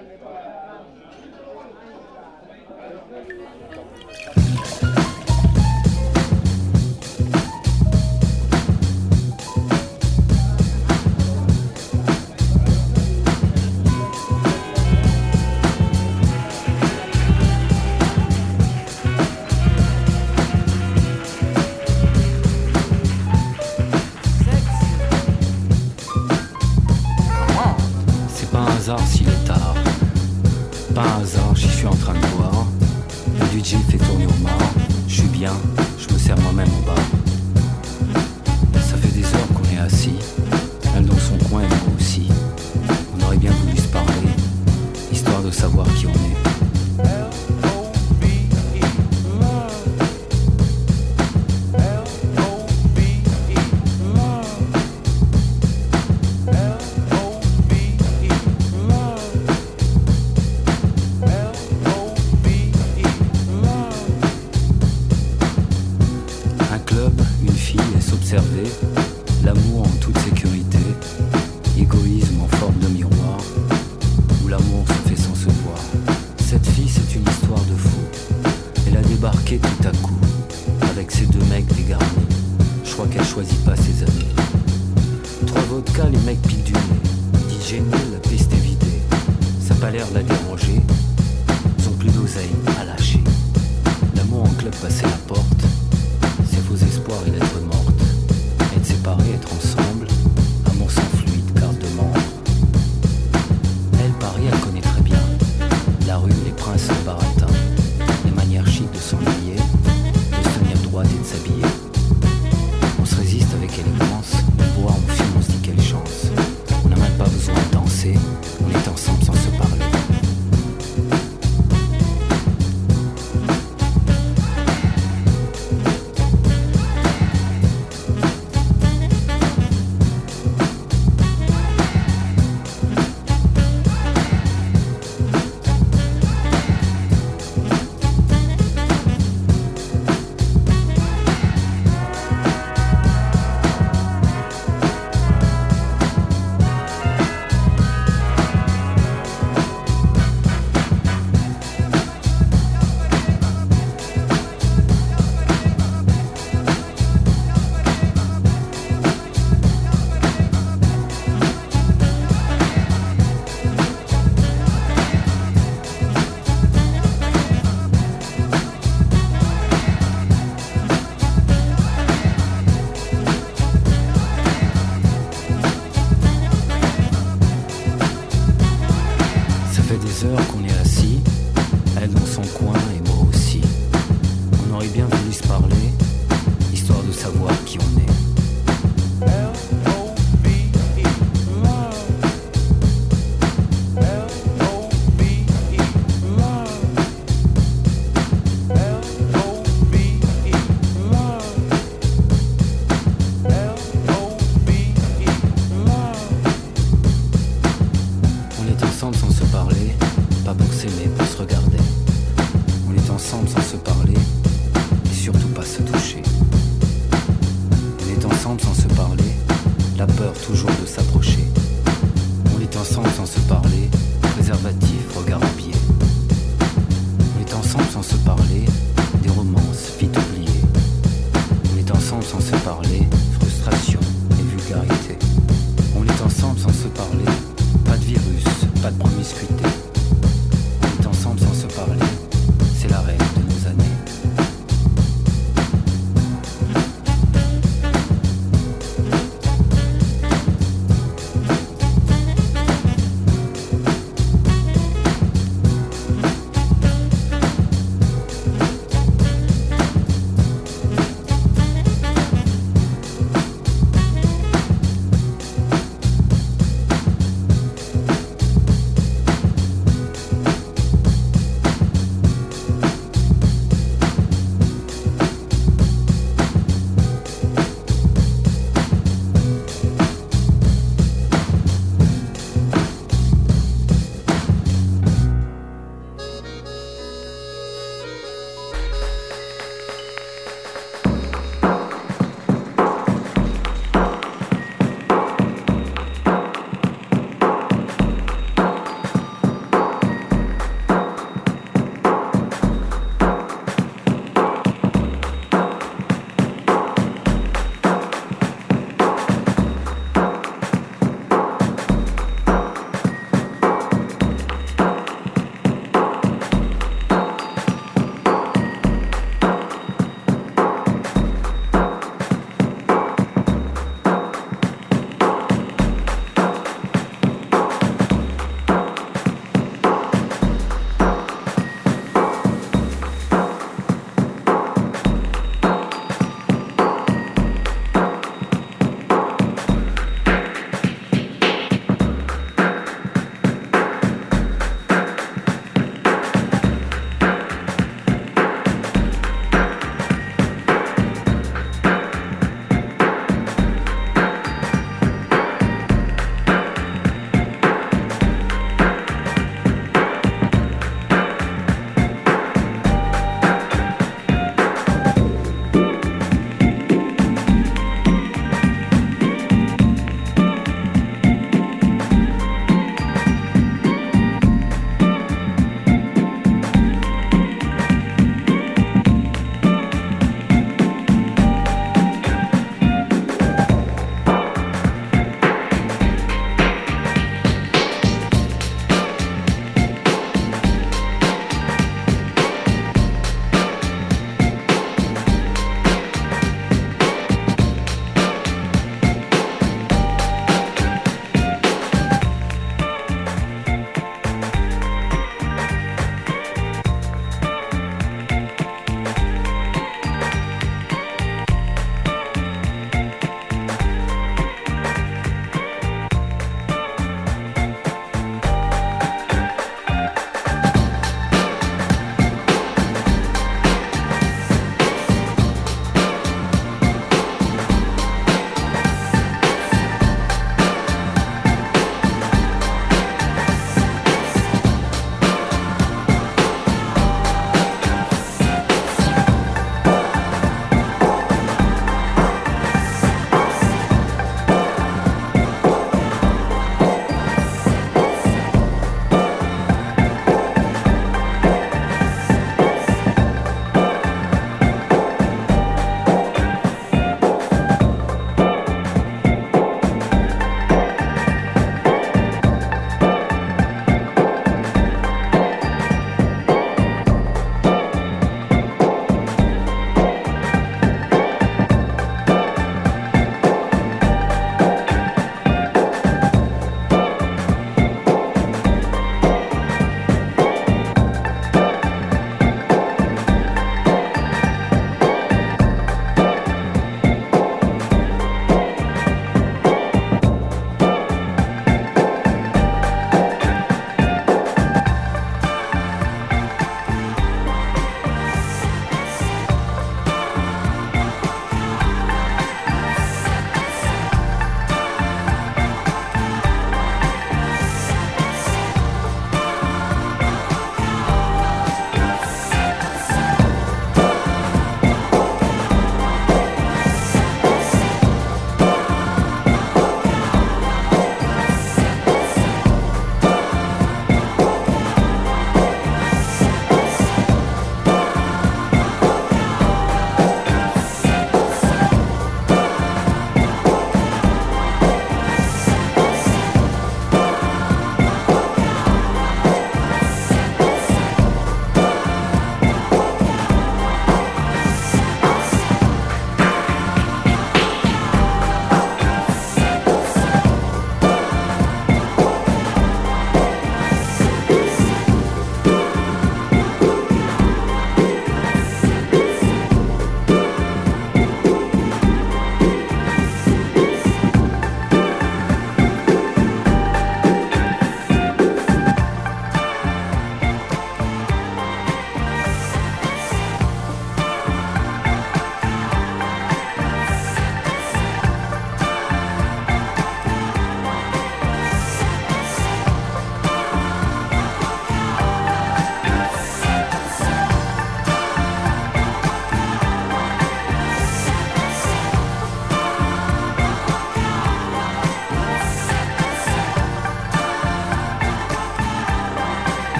S'il est tard, pas un hasard, j'y suis en train de boire. Le DJ fait tourner au mar. Je suis bien, je me sers moi-même au bar. Ça fait des heures qu'on est assis, elle dans son coin et moi aussi. On aurait bien voulu se parler, histoire de savoir qui on est. L'amour en toute sécurité, égoïsme en forme de miroir, où l'amour se fait sans se voir. Cette fille c'est une histoire de fou, elle a débarqué tout à coup, avec ses deux mecs dégarnis. Je crois qu'elle choisit pas ses amis. 3 vodkas, les mecs piquent du nez. Dit génie, la piste est vidée. Ça a pas l'air de la déranger, ils ont plus d'oseille à lâcher. L'amour en club passait la porte, ses faux espoirs et l'être morte. Être séparés, être ensemble, amour sans fluide, carte de membre. Elle, Paris, elle connaît très bien la rue, les princes baratins, les manières chic de s'ennuyer, de se tenir droite et de s'habiller. On se résiste avec élégance, on boit, on filme, on se dit quelle chance. On n'a même pas besoin de danser, on est ensemble sans se parler. Qu'on est assis, elle dans son coin et moi aussi. On aurait bien voulu se parler, histoire de savoir qui on est. On est ensemble sans se parler, pas pour s'aimer, pour se regarder. On est ensemble sans se parler, et surtout pas se toucher. On est ensemble sans se parler, la peur toujours de s'approcher. On est ensemble sans se parler, préservatif, regard en pied. On est ensemble sans se parler, des romances vite oubliées. On est ensemble sans se parler, frustration et vulgarité. On est ensemble sans se parler, pas de virus, pas de promiscuité. On est ensemble sans se parler, c'est la règle de nos années.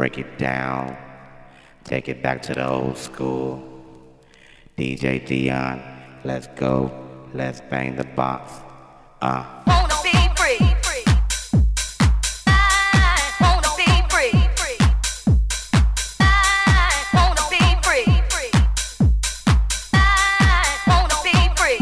break it down, take it back to the old school. DJ Dion, let's go, let's bang the box. Wanna be free. I wanna be free. I wanna be free. I wanna be free.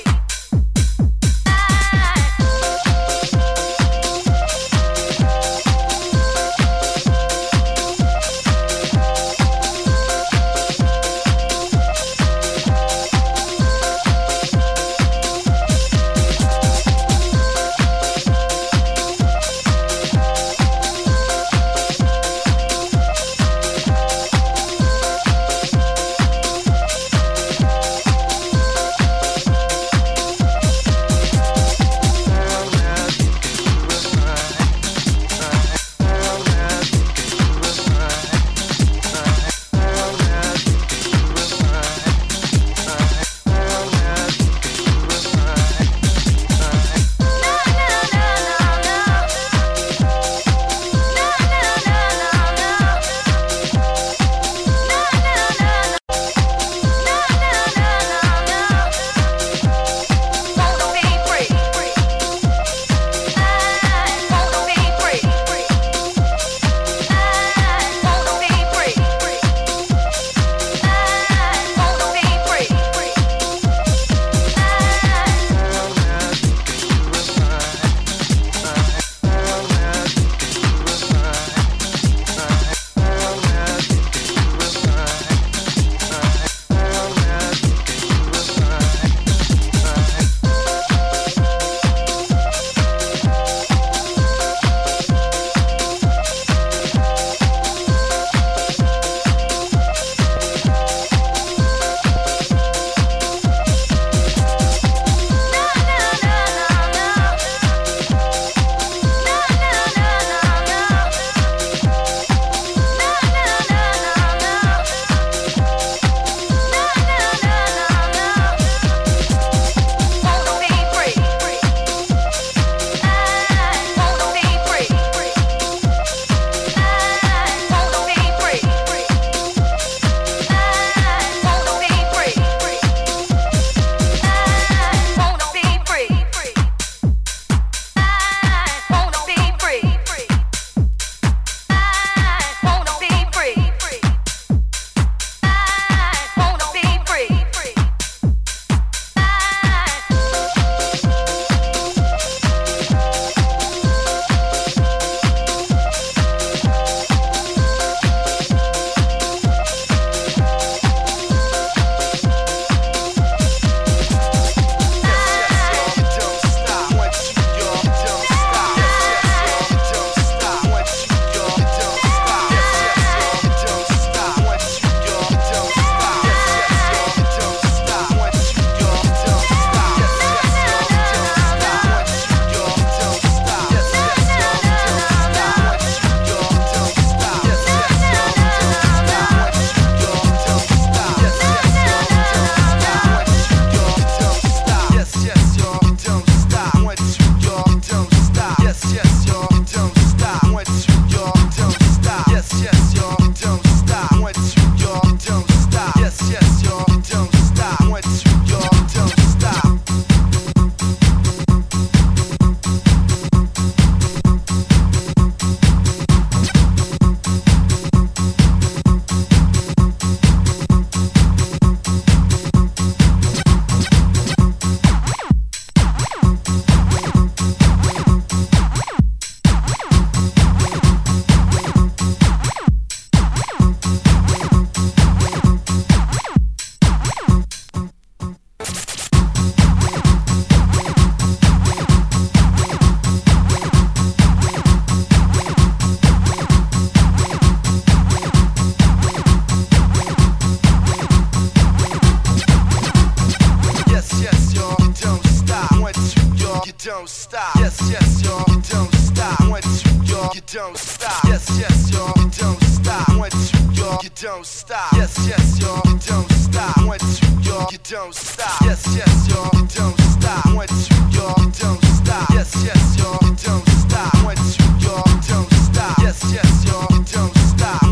don't stop. Yes, yes, y'all, you don't stop. 1, 2, y'all, you don't stop. Yes, yes, y'all, you don't stop. 1, 2, y'all, you don't stop. Yes, yes, y'all, you don't stop. 1, 2, y'all, you don't stop. Yes, yes, y'all, you don't stop. 1, 2, y'all, you don't stop. Yes, yes, y'all, you don't stop. 1, 2, y'all, you don't stop. Yes, yes, y'all, you don't stop.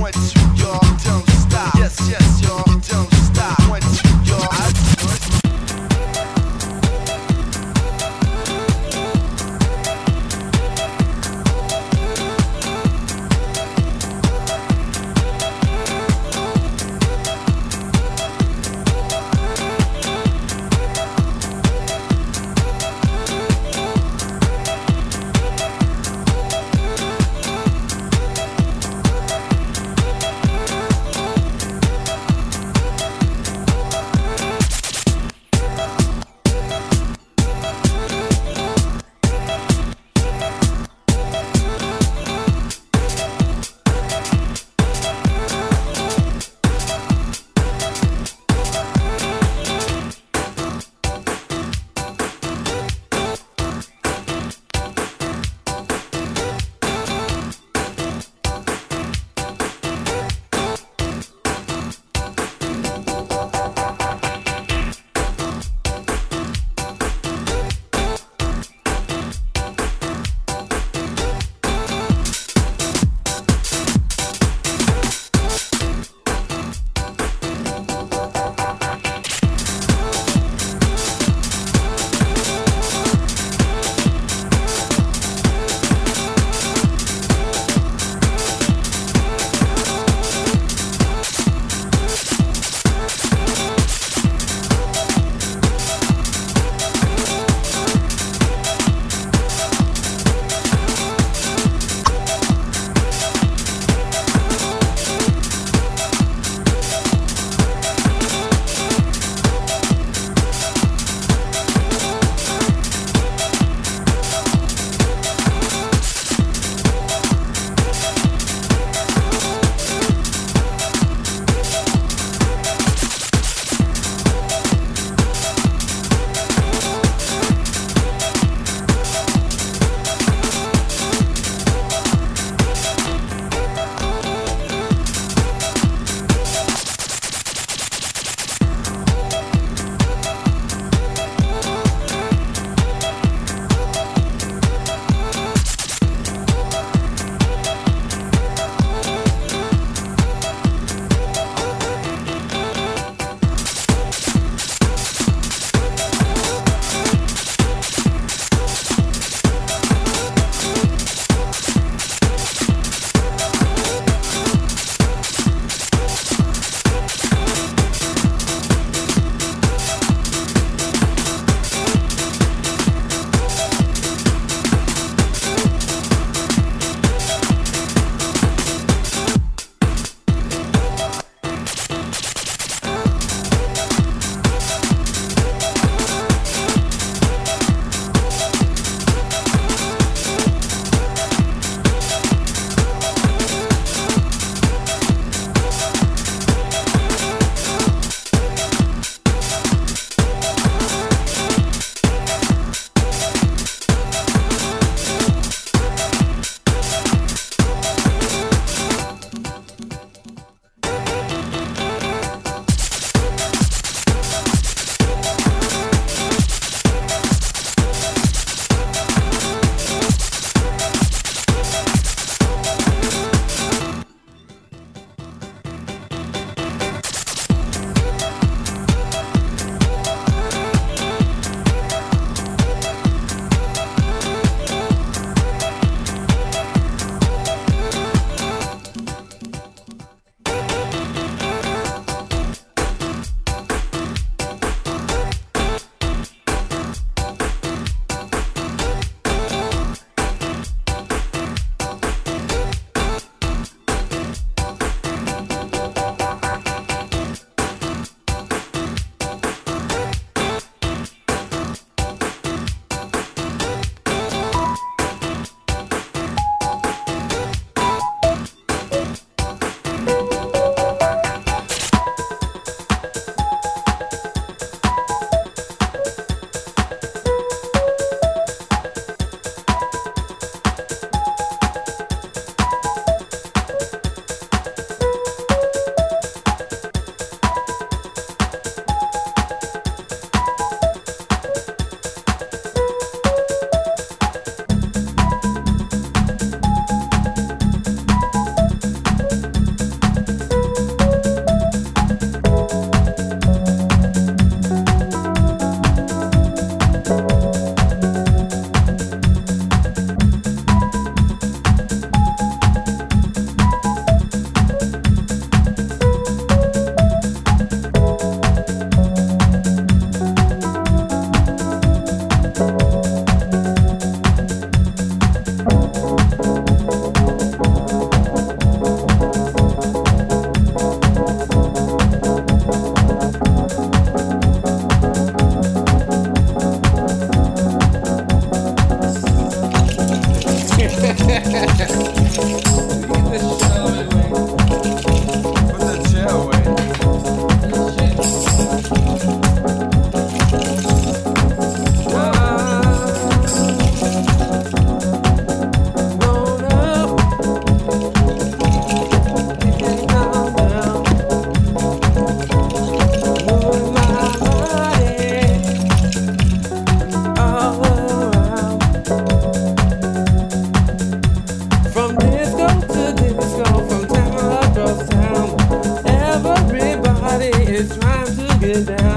get down.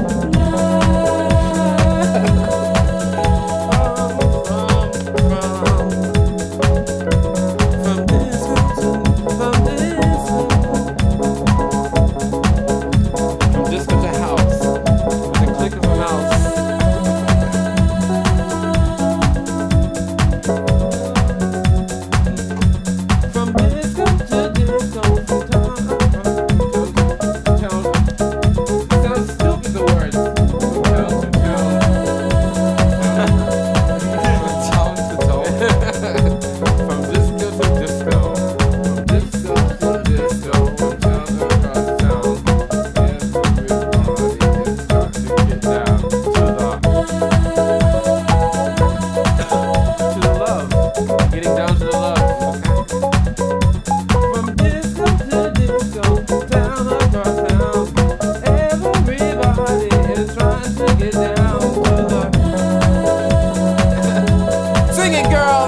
From disco to house, with the click of a mouse. From disco to disco, from town to town. Sounds stupid, the words. From town to town. From town to town. From disco to disco. From disco to disco. From town across town. Everybody is starting to get down to the love. Getting down to the love. From disco to disco, town across town, everybody is trying to get down to the. Sing it, girl.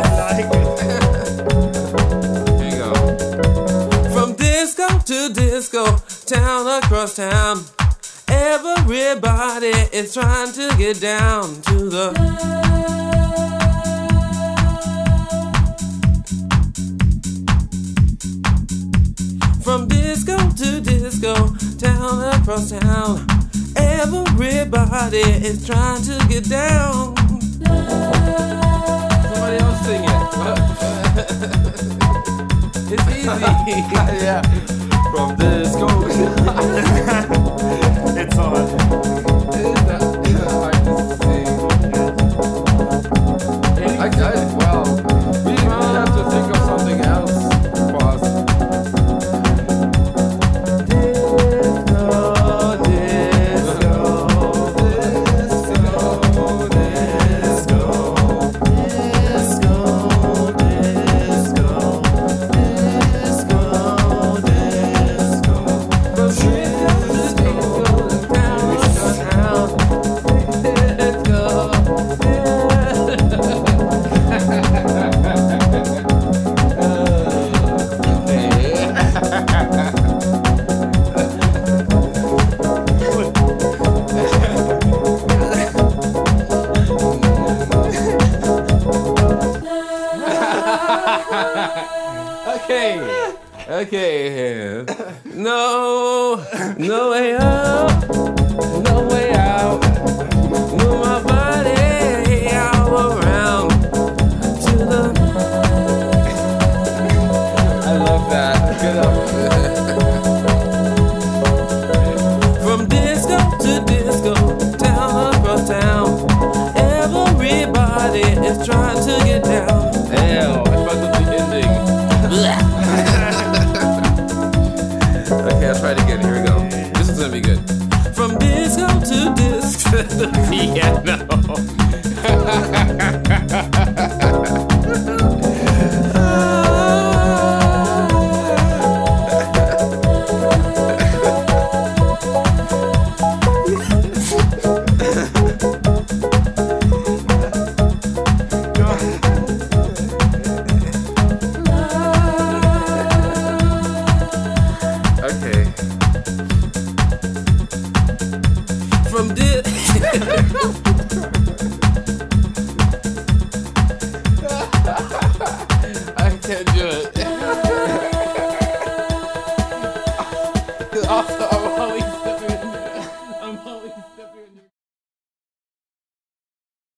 Here you go. From disco to disco, town across town, everybody is trying to get down to the. From disco to disco, town across town, everybody is trying to get down. Somebody else sing it. It's easy. Yeah. From disco. It's on. It's hard to sing. Well, we have to think of something else. Pause. Okay. No way up. No way